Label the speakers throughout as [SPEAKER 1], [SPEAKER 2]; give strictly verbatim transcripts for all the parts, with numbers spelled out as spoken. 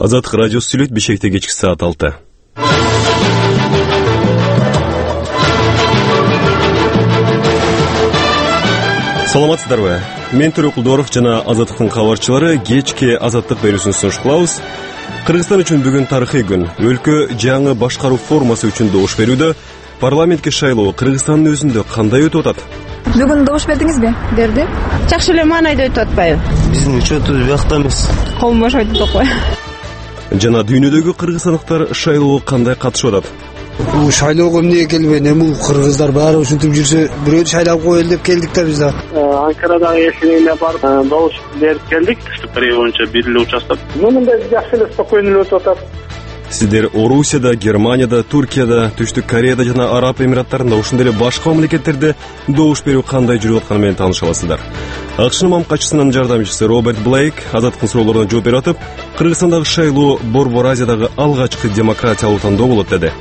[SPEAKER 1] Азаттык радиосу сүйлөйт. Бишкекте кечки саат алты. Саламатсыздарбы? Мен Төрөк Кулдоров жана Азаттыктын кабарчылары кечки Азаттык берүүсүн сунуш кылабыз. Кыргызстан үчүн бүгүн тарыхый күн. Өлкө жаңы башкаруу формасы үчүн добуш берүүдө. Парламентке шайлоо Кыргызстандын өзүндө кандай өтүп атат?
[SPEAKER 2] Бүгүн добуш бердиңизби? Берди.
[SPEAKER 3] Жакшы эле маанайда өтүп атпайбы?
[SPEAKER 4] Биздин учетубуз биякта эмес.
[SPEAKER 3] Колум бош өтүп атпайбы?
[SPEAKER 1] Жана дүйнөдөгү кыргызстандыктар шайлоого кандай катышып атат?
[SPEAKER 4] Бул шайлоого эмне келбейт? Эми кыргыздар баары ушинтип жүрсө, бирөө шайлап коелу деп келдик да биз да.
[SPEAKER 5] Анкарадагы элчилигине барып, добуш берип келдик. Түштүк Корея боюнча бир эле участок.
[SPEAKER 6] Мында жакшы эле спокойно өтүп атат.
[SPEAKER 1] Сиздер Орусияда, Германияда, Туркияда, Түштүк Кореяда жана Араб Эмираттарында ушундай эле башка мамлекеттерде добуш берүү кандай жүрүп атканы менен тааныша аласыздар. АКШнын мамкачысынын жардамчысы Роберт Блейк Азаттыктын суроолоруна жооп берип атып, Кыргызстандагы шайлоо Борбор Азиядагы алгачкы демократиялуу тандоо болот деди.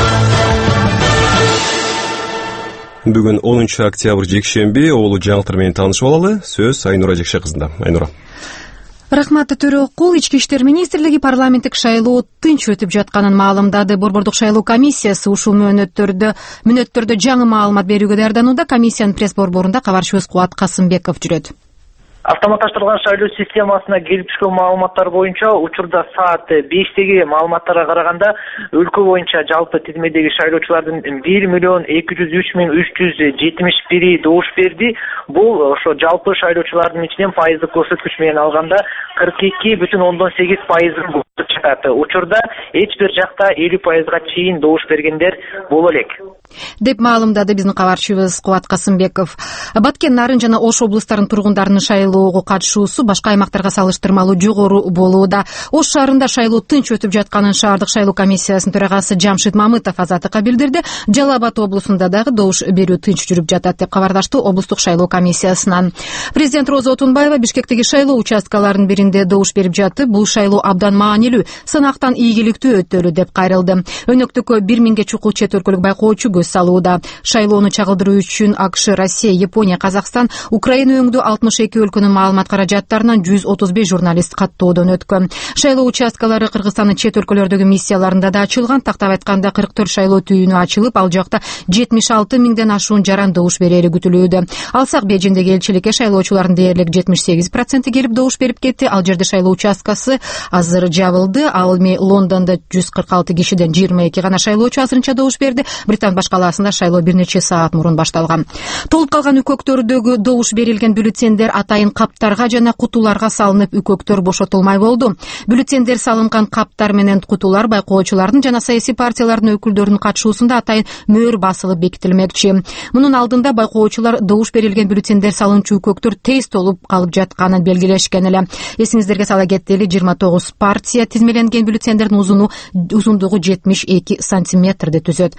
[SPEAKER 1] Бүгүн онунчу октябрь жекшемби, оолу жаңылыктар менен таанышып алалы. Сөз Айнура Жекше кызында. Айнура.
[SPEAKER 2] Рахмат Төрөкул. Ички иштер министрлиги парламенттик шайлоо тынч өтүп жатканын маалымдады. Борбордук шайлоо комиссиясы ушул мөөнөттөрдө мүнөттөрдө жаңы маалымат берүүгө даярданууда. Комиссиянын пресс борборунда кабарчыбыз Кубат Касымбеков жүрөт.
[SPEAKER 7] Автоматташтырылган шайлоо системасына келип түшкөн маалыматтар боюнча учурда саат бештеги маалыматтарга караганда өлкө боюнча жалпы тизмедеги шайлоочулардын бир миллион эки жүз үч миң үч жүз жетимиш бири добуш берди. Бул ошо жалпы шайлоочулардын ичинен пайыздык көрсөткүч менен алганда кырк эки бүтүн ондон сегиз пайызын болуп чыгат. Учурда эч бир жакта элүү пайызга чейин добуш бергендер боло элек
[SPEAKER 2] деп маалымдады биздин кабарчыбыз Кубат Касымбеков. Баткен, Нарын жана Ош облустарынын тургундарынын шайлоого катышуусу башка аймактарга салыштырмалуу жогору болууда. Ош шаарында шайлоо тынч өтүп жатканын шаардык шайлоо комиссиясынын төрагасы Жамшит Мамытов Азаттыкка билдирди. Жалал Абад облусунда дагы добуш берүү тынч жүрүп жатат деп кабардашты облустук шайлоо комиссиясынан. Президент Роза Отунбаева Бишкектеги шайлоо участкаларынын биринде добуш берип жатып, бул шайлоо абдан маанилүү, сынактан ийгиликтүү өтөлү деп кайрылды. Өнөктүккө бир миңге чукул чет өлкөлүк байкоочу көз салууда. Шайлоону чагылдыруу үчүн АКШ, Россия, Япония, Казакстан, Украина өңдүү алтымыш эки өлкөнүн маалымат каражаттарынан жүз отуз беш журналист каттоодон өткөн. Шайлоо участкалары Кыргызстандын чет өлкөлөрдөгү миссияларында да ачылган. Тактап айтканда кырк төрт шайлоо түйүнү ачылып, ал жакта жетимиш алты миңден ашуун жаран добуш берери күтүлүүдө. Алсак Бейжиңдеги элчиликке шайлоочулардын дээрлик жетимиш сегиз проценти келип добуш берип кетти. Ал жерде шайлоо участкасы азыр жабылды. Ал эми Лондондо жүз кырк алты кишиден жыйырма эки гана шайлоочу азырынча добуш берди. Британ башкаласында шайлоо бир нече саат мурун башталган. Толуп калган үкөктөрдөгү добуш берилген бюллетендер атайын каптарга жана кутуларга салынып, үкөктөр бошотулмай болду. Бюллетендер салынган каптар менен кутулар байкоочулардын жана саясий партиялардын өкүлдөрүнүн катышуусунда атайын мөөр басылып бекитилмекчи. Мунун алдында байкоочулар добуш берилген бюллетендер салынчу үкөктөр тез толуп калып жатканын белгилешкен эле. Эсиңиздерге сала кетели, жыйырма тогуз партия тизмеленген бюллетендердин узуну узундугу жетимиш эки сантиметрди түзөт.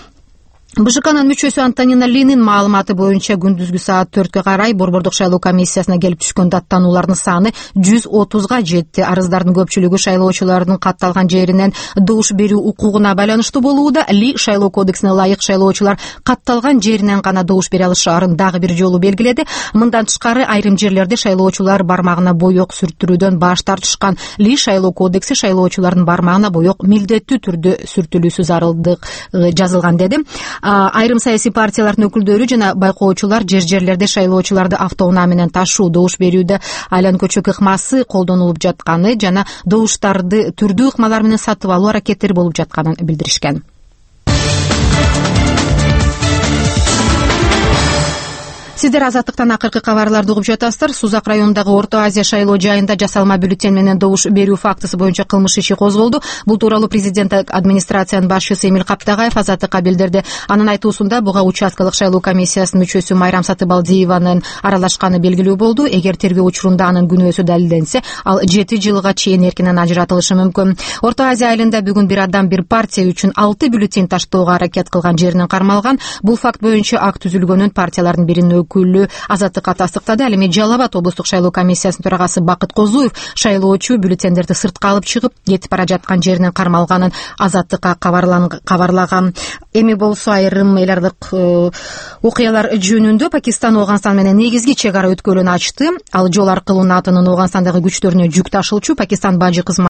[SPEAKER 2] БШКнын мүчөсү Антонина Линин маалыматы боюнча күндүзгү саат төрткө карай борбордук шайлоо комиссиясына келип түшкөн даттануулардын саны жүз отузга жетти. Арыздардын көпчүлүгү шайлоочулардын катталган жеринен добуш берүү укугуна байланыштуу болууда. Ли шайлоо кодексине ылайык шайлоочулар катталган жеринен гана добуш бере алышаарын дагы бир жолу белгиледи. Мындан тышкары айрым жерлерде шайлоочулар бармагына боек сүртүрүүдөн баш тартышкан. Ли шайлоо кодекси шайлоочулардын бармагына боек милдеттүү түрдө сүртүлүүсү зарылдык жазылган деди. Айрым саясий партиялардын өкүлдөрү жана байкоочулар жер-жерлерде шайлоочуларды автоунаа менен ташуу, добуш берүүдө айлан көчөк ыкмасы колдонулуп жатканы жана добуштарды түрдүү ыкмалар менен сатып алуу аракеттери болуп жатканын билдиришкен. Сиздер Азаттыктан акыркы кабарларды угуп жатасыздар. Сузак районундагы Орто Азия шайлоо жайында жасалма бюллетень менен добуш берүү фактысы боюнча кылмыш иши козголду. Бул тууралуу президент администрациянын башчысы Эмил Каптагаев Азаттыкка билдирди. Анын айтуусунда буга участкалык шайлоо комиссиясынын мүчөсү Майрам Сатыбалдиеванын аралашканы белгилүү болду. Эгер тергөө учурунда анын күнөөсү далилденсе, ал жети жылга чейин эркинен ажыратылышы мүмкүн. Орто Азия айылында бүгүн бир адам бир партия үчүн алты бюллетень таштоого аракет кылган жеринен кармалган. Бул факт боюнча акт түзүлгөнүн партиялардын биринин өкүлү Азаттыкка тастыктады. Ал эми Жалал Абад облустук шайлоо комиссиясынын төрагасы Бакыт Козуев шайлоочу бюллетендерди сыртка алып чыгып, кетип бара жаткан жеринен кармалганын Азаттыкка кабарлаган. Эми болсо айрым эл аралык окуялар жөнүндө Пакистан Ооганстан менен негизги чек ара өткөлүн ачты. Ал жол аркылуу НАТОнун Ооганстандагы күчтөрүнө жүк ташылчу Пакистан бажы кызматы